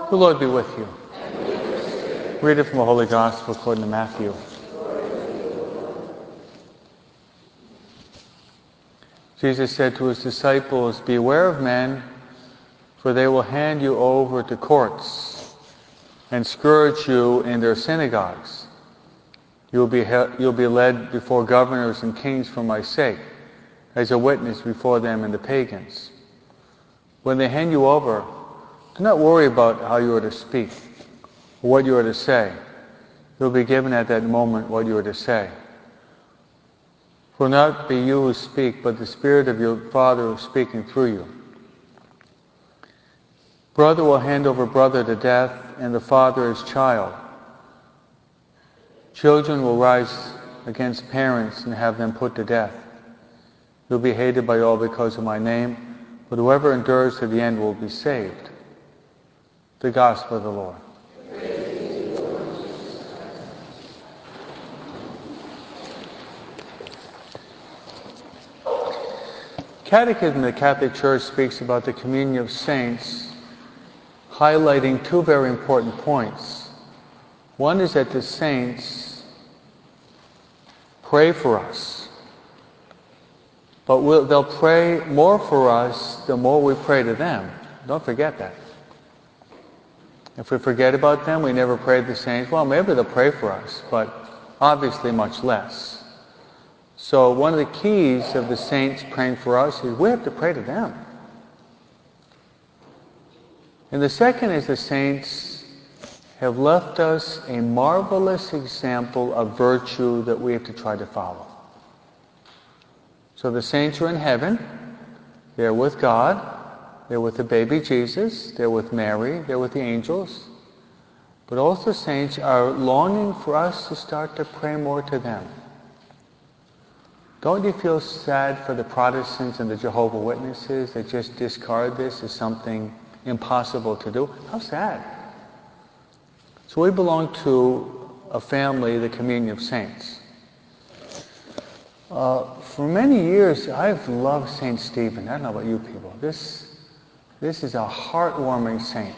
The Lord be with you. Reading from the Holy Gospel according to Matthew. Jesus said to his disciples, "Beware of men, for they will hand you over to courts and scourge you in their synagogues. You'll be led before governors and kings for my sake, as a witness before them and the pagans. When they hand you over, do not worry about how you are to speak or what you are to say. You'll be given at that moment what you are to say. For not be you who speak, but the Spirit of your Father who is speaking through you. Brother will hand over brother to death, and the father his child. Children will rise against parents and have them put to death. You'll be hated by all because of my name, but whoever endures to the end will be saved." The Gospel of the Lord. Catechism of the Catholic Church speaks about the communion of saints, highlighting two very important points. One is that the saints pray for us, but they'll pray more for us the more we pray to them. Don't forget that. If we forget about them, we never pray to the saints, well, maybe they'll pray for us, but obviously much less. So one of the keys of the saints praying for us is we have to pray to them. And the second is the saints have left us a marvelous example of virtue that we have to try to follow. So the saints are in heaven. They're with God. They're with the baby Jesus. They're with Mary. They're with the angels. But also saints are longing for us to start to pray more to them. Don't you feel sad for the Protestants and the Jehovah's Witnesses that just discard this as something impossible to do? How sad. So we belong to a family, the Communion of Saints. For many years, I've loved St. Stephen. I don't know about you people. This is a heartwarming saint.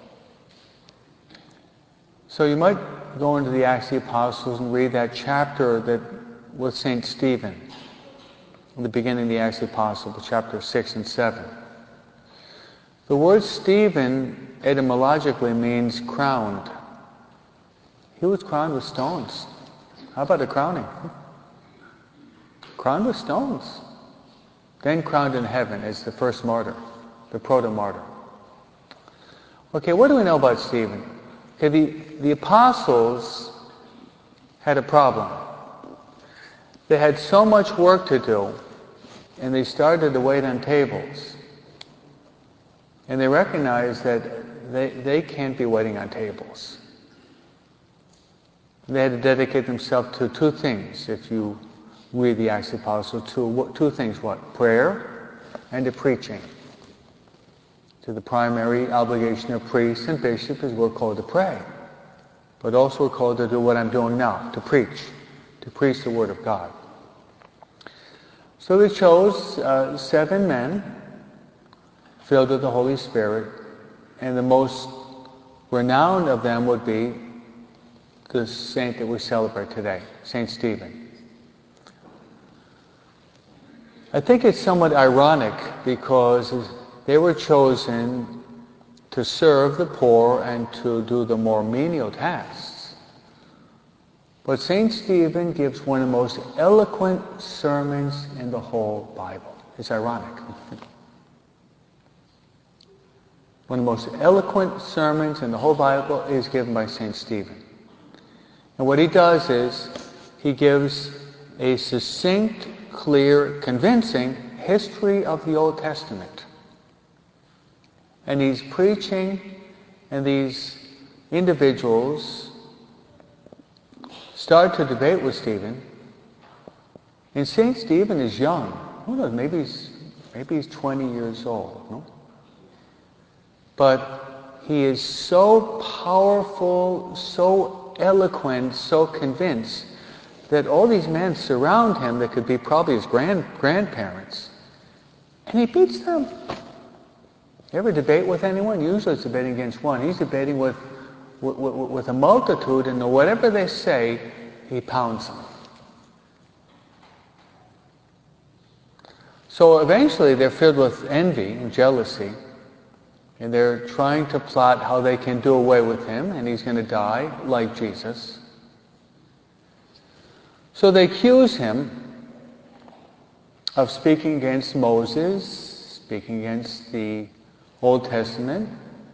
So you might go into the Acts of the Apostles and read that chapter that with St. Stephen, in the beginning of the Acts of the Apostles, chapter 6 and 7. The word Stephen etymologically means crowned. He was crowned with stones. How about the crowning? Crowned with stones. Then crowned in heaven as the first martyr, the proto-martyr. Okay, what do we know about Stephen? Okay, the apostles had a problem. They had so much work to do, and they started to wait on tables. And they recognized that they can't be waiting on tables. They had to dedicate themselves to two things, if you read the Acts of the Apostles, two things, what? Prayer and to preaching. So the primary obligation of priests and bishops is we're called to pray, but also we're called to do what I'm doing now, to preach the Word of God. So they chose 7 men filled with the Holy Spirit, and the most renowned of them would be the saint that we celebrate today, St. Stephen. I think it's somewhat ironic because they were chosen to serve the poor and to do the more menial tasks. But St. Stephen gives one of the most eloquent sermons in the whole Bible. It's ironic. One of the most eloquent sermons in the whole Bible is given by St. Stephen. And what he does is he gives a succinct, clear, convincing history of the Old Testament. And he's preaching, and these individuals start to debate with Stephen. And St. Stephen is young. Who knows, maybe he's 20 years old. No? But he is so powerful, so eloquent, so convinced that all these men surround him that could be probably his grandparents. And he beats them. You ever debate with anyone? Usually it's debating against one. He's debating with a multitude, and whatever they say, he pounds them. So eventually they're filled with envy and jealousy, and they're trying to plot how they can do away with him, and he's going to die like Jesus. So they accuse him of speaking against Moses, speaking against the Old Testament,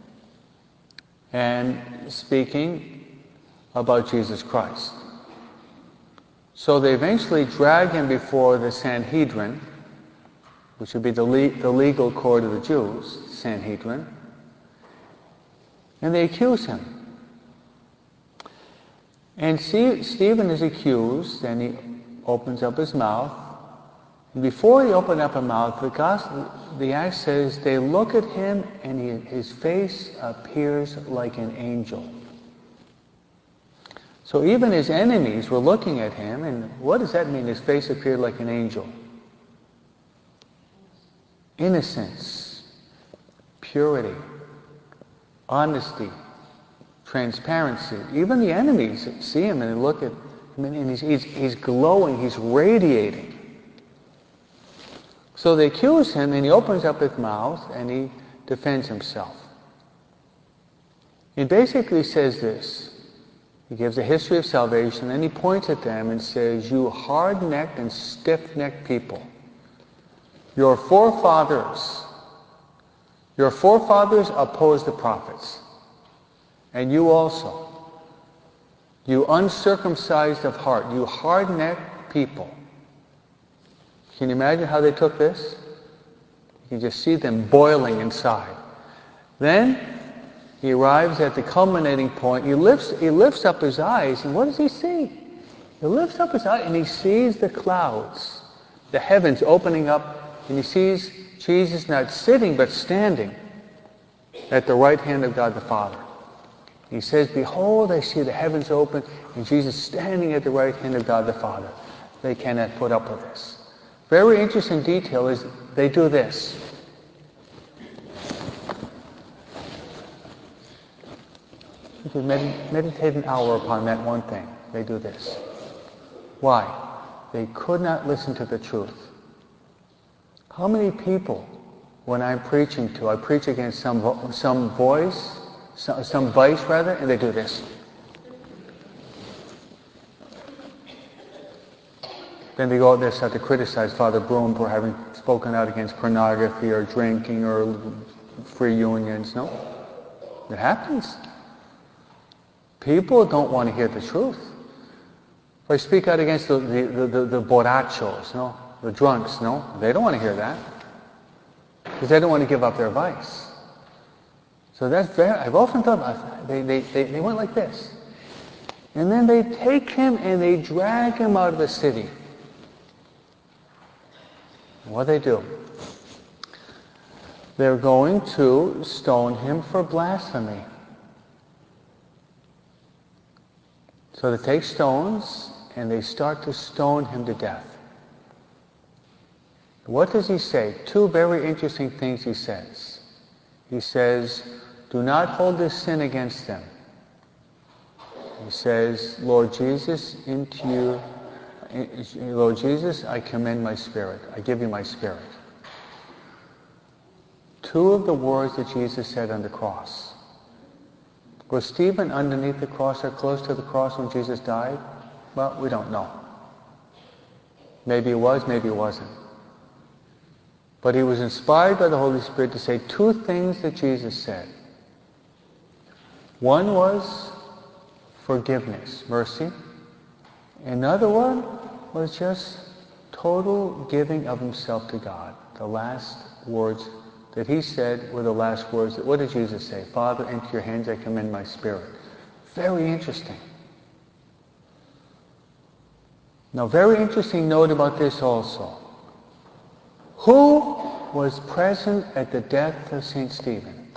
and speaking about Jesus Christ. So they eventually drag him before the Sanhedrin, which would be the legal court of the Jews, Sanhedrin, and they accuse him. And Stephen is accused, and he opens up his mouth. And before he opened up his mouth, the Acts says they look at him, and his face appears like an angel. So even his enemies were looking at him, and what does that mean? His face appeared like an angel. Innocence, purity, honesty, transparency. Even the enemies see him and they look at him, and he's glowing, he's radiating. So they accuse him, and he opens up his mouth and he defends himself. He basically says this. He gives a history of salvation, and he points at them and says, "You hard-necked and stiff-necked people, your forefathers opposed the prophets, and you also, you uncircumcised of heart, you hard-necked people." Can you imagine how they took this? You can just see them boiling inside. Then he arrives at the culminating point. He lifts up his eyes, and what does he see? He lifts up his eyes, and he sees the clouds, the heavens opening up, and he sees Jesus not sitting but standing at the right hand of God the Father. He says, "Behold, I see the heavens open, and Jesus standing at the right hand of God the Father." They cannot put up with this. Very interesting detail is they do this. You can meditate an hour upon that one thing. They do this. Why? They could not listen to the truth. How many people, when I'm preaching to, I preach against some vice, and they do this. Then they go out there and start to criticize Father Broom for having spoken out against pornography or drinking or free unions. No. It happens. People don't want to hear the truth. If I speak out against the borrachos, no, the drunks, no, they don't want to hear that. Because they don't want to give up their vice. So that's I've often thought about that. They went like this. And then they take him and they drag him out of the city. What do they do? They're going to stone him for blasphemy. So they take stones and they start to stone him to death. What does he say? Two very interesting things he says. He says, "Do not hold this sin against them." He says, "Lord Jesus, into you, Lord Jesus, I commend my spirit. I give you my spirit." Two of the words that Jesus said on the cross. Was Stephen underneath the cross or close to the cross when Jesus died? Well, we don't know. Maybe it was, maybe it wasn't. But he was inspired by the Holy Spirit to say two things that Jesus said. One was forgiveness, mercy. Another one was just total giving of himself to God. The last words that he said were the last words. What did Jesus say? "Father, into your hands I commend my spirit." Very interesting. Now, very interesting note about this also. Who was present at the death of St. Stephen?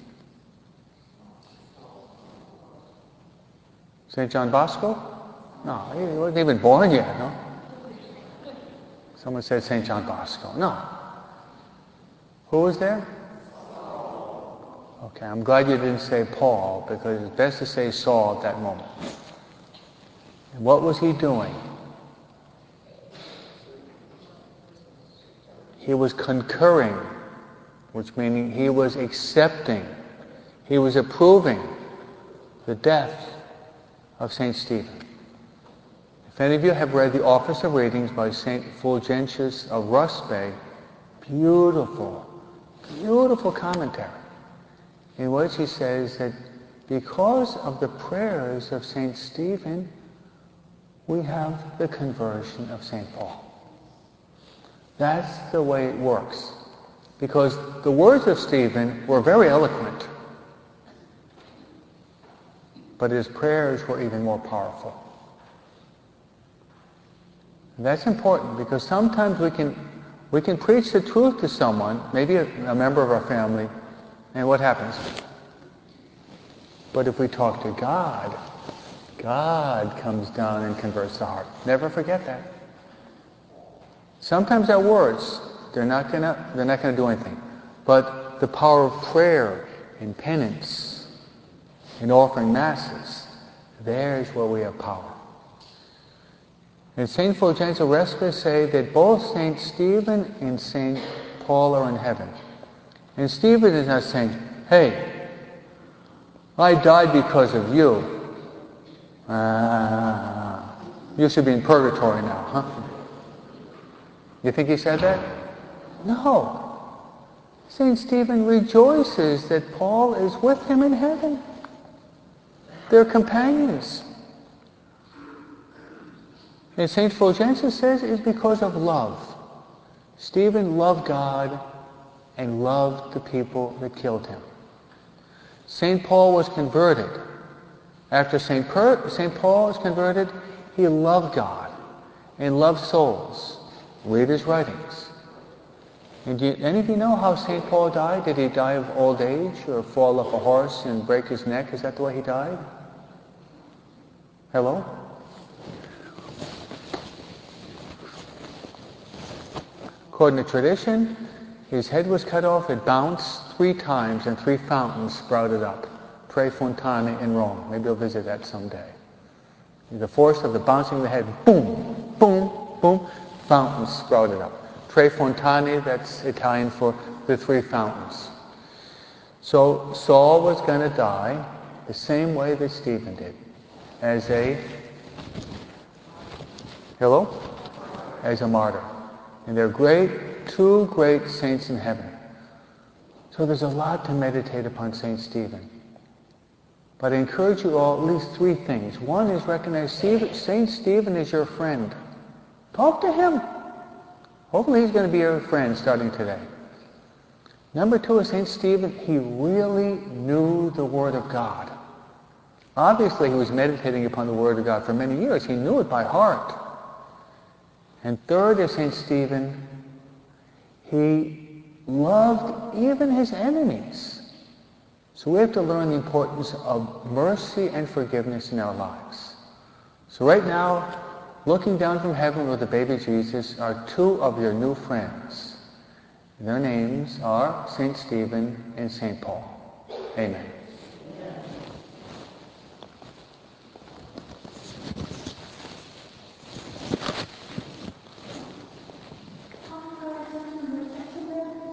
St. John Bosco? No, he wasn't even born yet, no? Someone said St. John Bosco. No. Who was there? Okay, I'm glad you didn't say Paul, because it's best to say Saul at that moment. And what was he doing? He was concurring, which meaning he was accepting, he was approving the death of St. Stephen. If any of you have read the Office of Readings by St. Fulgentius of Ruspe, beautiful, beautiful commentary, in which he says that because of the prayers of St. Stephen, we have the conversion of St. Paul. That's the way it works. Because the words of Stephen were very eloquent, but his prayers were even more powerful. And that's important, because sometimes we can preach the truth to someone, maybe a member of our family, and what happens? But if we talk to God, God comes down and converts the heart. Never forget that. Sometimes our words, they're not gonna do anything. But the power of prayer and penance and offering masses, there's where we have power. And St. Fulgentius of Ruspe say that both St. Stephen and St. Paul are in heaven. And Stephen is not saying, hey, I died because of you. You should be in purgatory now, huh? You think he said that? No. St. Stephen rejoices that Paul is with him in heaven. They're companions. And St. Fulgentius says it's because of love. Stephen loved God and loved the people that killed him. St. Paul was converted. After St. Paul was converted, he loved God and loved souls. Read his writings. And do any of you know how St. Paul died? Did he die of old age or fall off a horse and break his neck? Is that the way he died? Hello? According to tradition, his head was cut off, it bounced 3 times, and 3 fountains sprouted up. Tre Fontane in Rome. Maybe you'll visit that someday. The force of the bouncing of the head, boom, boom, boom, fountains sprouted up. Tre Fontane, that's Italian for the 3 fountains. So Saul was going to die the same way that Stephen did, as a martyr. And they're 2 great saints in heaven. So there's a lot to meditate upon St. Stephen. But I encourage you all, at least 3 things. One is recognize St. Stephen is your friend. Talk to him. Hopefully he's going to be your friend starting today. Number 2 is St. Stephen, he really knew the Word of God. Obviously he was meditating upon the Word of God for many years. He knew it by heart. And third is St. Stephen, he loved even his enemies. So we have to learn the importance of mercy and forgiveness in our lives. So right now, looking down from heaven with the baby Jesus are 2 of your new friends. Their names are St. Stephen and St. Paul. Amen.